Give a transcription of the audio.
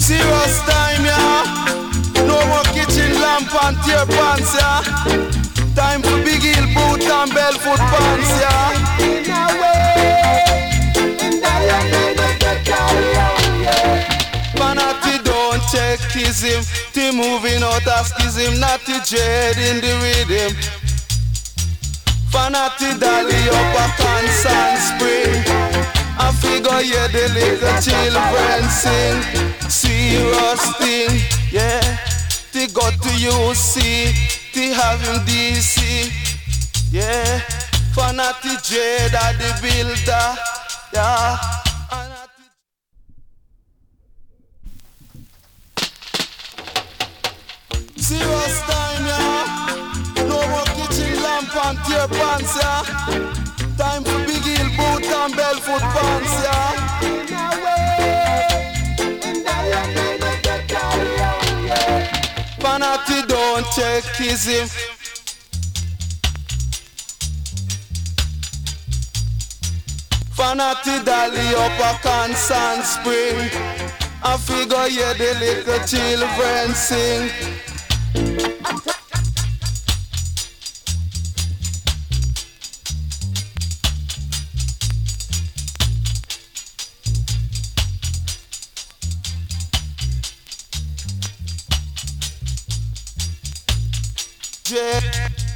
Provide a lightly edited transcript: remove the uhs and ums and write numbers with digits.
Serious time, yeah. No more kitchen lamp and tear pants, yeah. Time for big heel boot and barefoot pants, yeah. In a way, in the get carry on, yeah. Fanati don't check him. T moving out of schism, not the dread in the rhythm. Fanati dolly up a constant spring. I figure yeah the little children sing. Serious thing, yeah. They got to UC, they have him DC, yeah. Fanati dread at the builder, yeah. Serious time, yeah. No more kitchen lamp and tear pants, yeah. Time for big heel boot and barefoot pants, yeah. In a way, in the get carry on, yeah. Fanati don't check him. Fanati dolly up a constant spring. I figure yeah the little children sing. Yeah.